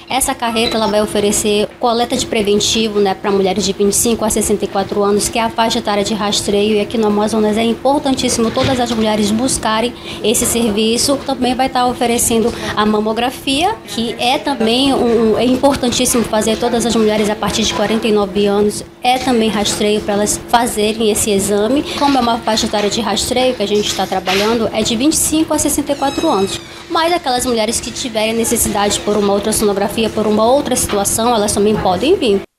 Essa carreta ela vai oferecer coleta de preventivo, né, para mulheres de 25 a 64 anos, que é a faixa etária de rastreio, e aqui no Amazonas é importantíssimo todas as mulheres buscarem esse serviço. Também vai estar oferecendo a mamografia, que é também é importantíssimo fazer todas as mulheres a partir de 49 anos, é também rastreio para elas fazerem esse exame. Como é uma faixa etária de rastreio que a gente está trabalhando, é de 25 a 64 anos. Mas aquelas mulheres que tiverem necessidade por uma ultrassonografia, por uma outra situação, elas também podem vir.